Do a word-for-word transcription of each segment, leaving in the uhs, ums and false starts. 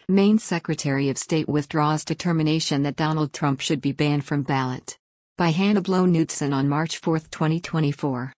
Maine Secretary of State withdraws determination that Donald Trump should be banned from ballot. By Hannah Blow Knudsen on March fourth, twenty twenty-four.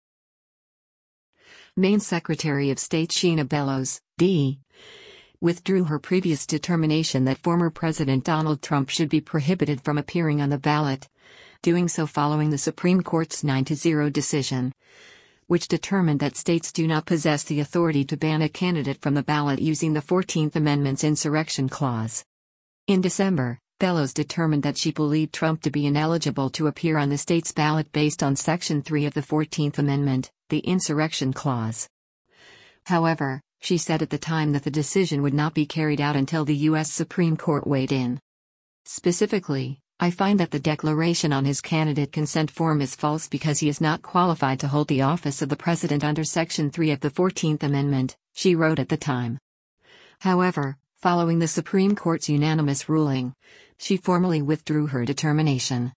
Maine Secretary of State Sheena Bellows, D. withdrew her previous determination that former President Donald Trump should be prohibited from appearing on the ballot, doing so following the Supreme Court's nine to zero decision, which determined that states do not possess the authority to ban a candidate from the ballot using the fourteenth Amendment's insurrection clause. In December, Bellows determined that she believed Trump to be ineligible to appear on the state's ballot based on Section three of the fourteenth Amendment, the insurrection clause. However, she said at the time that the decision would not be carried out until the U S Supreme Court weighed in. Specifically, I find that the declaration on his candidate consent form is false because he is not qualified to hold the office of the president under Section three of the fourteenth Amendment, she wrote at the time. However, following the Supreme Court's unanimous ruling, she formally withdrew her determination.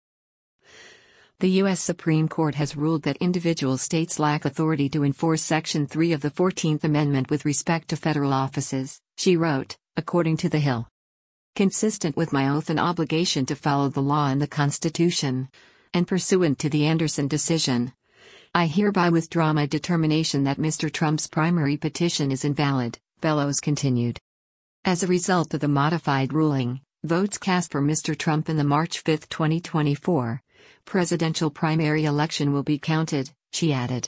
The U S Supreme Court has ruled that individual states lack authority to enforce Section three of the fourteenth Amendment with respect to federal offices, she wrote, according to The Hill. Consistent with my oath and obligation to follow the law and the Constitution, and pursuant to the Anderson decision, I hereby withdraw my determination that Mister Trump's primary petition is invalid, Bellows continued. As a result of the modified ruling, votes cast for Mister Trump in the March fifth, twenty twenty-four, presidential primary election will be counted, she added.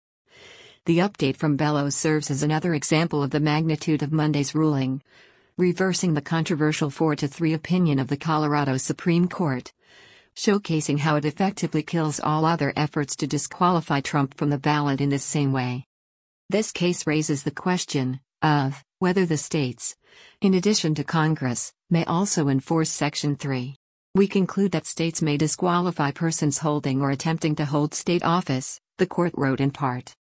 The update from Bellows serves as another example of the magnitude of Monday's ruling, reversing the controversial four to three opinion of the Colorado Supreme Court, showcasing how it effectively kills all other efforts to disqualify Trump from the ballot in this same way. This case raises the question of whether the states, in addition to Congress, may also enforce Section three. We conclude that states may disqualify persons holding or attempting to hold state office, the court wrote in part.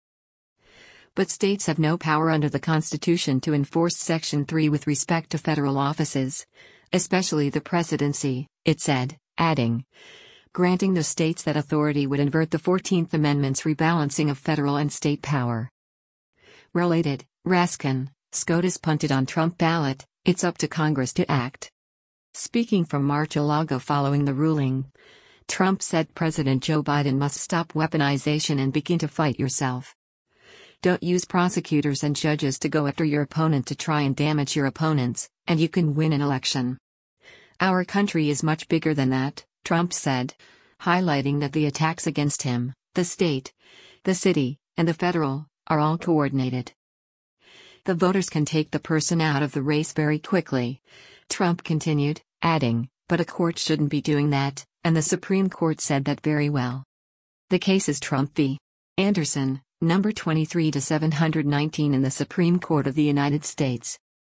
But states have no power under the Constitution to enforce Section three with respect to federal offices, especially the presidency, it said, adding, granting the states that authority would invert the fourteenth Amendment's rebalancing of federal and state power. Related, Raskin, SCOTUS punted on Trump ballot, it's up to Congress to act. Speaking from Mar-a-Lago following the ruling, Trump said President Joe Biden must stop weaponization and begin to fight yourself. Don't use prosecutors and judges to go after your opponent to try and damage your opponents, and you can win an election. Our country is much bigger than that, Trump said, highlighting that the attacks against him, the state, the city, and the federal, are all coordinated. The voters can take the person out of the race very quickly, Trump continued, adding, but a court shouldn't be doing that, and the Supreme Court said that very well. The case is Trump v. Anderson, number twenty-three to seven nineteen in the Supreme Court of the United States.